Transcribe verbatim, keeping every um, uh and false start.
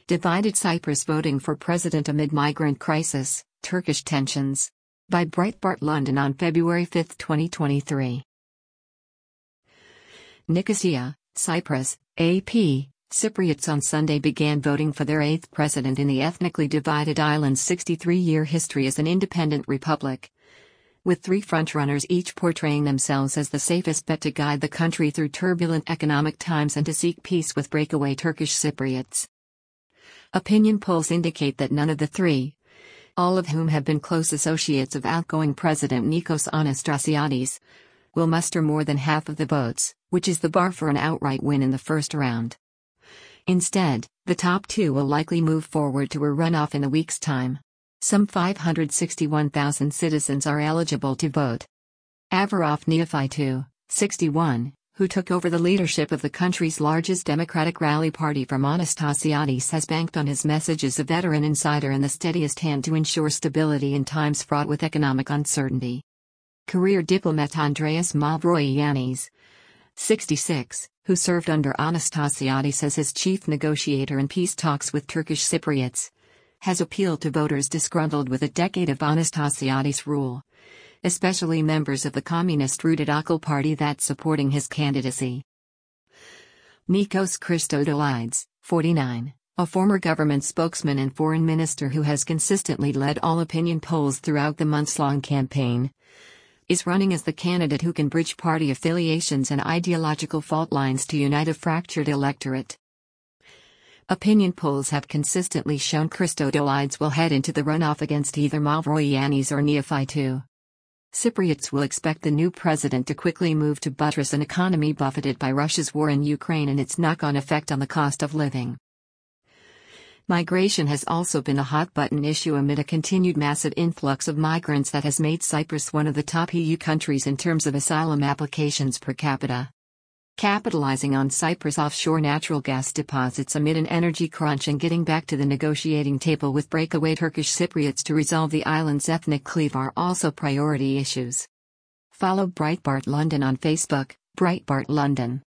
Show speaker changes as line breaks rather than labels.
Divided Cyprus voting for president amid migrant crisis, Turkish tensions. By Breitbart London on February fifth, twenty twenty-three. Nicosia, Cyprus, A P. Cypriots on Sunday began voting for their eighth president in the ethnically divided island's sixty-three-year history as an independent republic, with three frontrunners each portraying themselves as the safest bet to guide the country through turbulent economic times and to seek peace with breakaway Turkish Cypriots. Opinion polls indicate that none of the three, all of whom have been close associates of outgoing President Nikos Anastasiadis, will muster more than half of the votes, which is the bar for an outright win in the first round. Instead, the top two will likely move forward to a runoff in a week's time. Some five hundred sixty-one thousand citizens are eligible to vote. Avarov Neophytou, sixty-one, who took over the leadership of the country's largest Democratic rally party from Anastasiadis, has banked on his message as a veteran insider and the steadiest hand to ensure stability in times fraught with economic uncertainty. Career diplomat Andreas Mavroyiannis, sixty-six, who served under Anastasiadis as his chief negotiator in peace talks with Turkish Cypriots, has appealed to voters disgruntled with a decade of Anastasiadis rule, especially members of the communist-rooted Akıl party that's supporting his candidacy. Nikos Christodoulides, forty-nine, a former government spokesman and foreign minister who has consistently led all opinion polls throughout the months-long campaign, is running as the candidate who can bridge party affiliations and ideological fault lines to unite a fractured electorate. Opinion polls have consistently shown Christodoulides will head into the runoff against either Mavroyiannis or Neophytou. Cypriots will expect the new president to quickly move to buttress an economy buffeted by Russia's war in Ukraine and its knock-on effect on the cost of living. Migration has also been a hot-button issue amid a continued massive influx of migrants that has made Cyprus one of the top E U countries in terms of asylum applications per capita. Capitalizing on Cyprus' offshore natural gas deposits amid an energy crunch and getting back to the negotiating table with breakaway Turkish Cypriots to resolve the island's ethnic cleave are also priority issues. Follow Breitbart London on Facebook, Breitbart London.